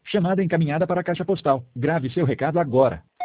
Chamada encaminhada para a caixa postal. Grave seu recado agora.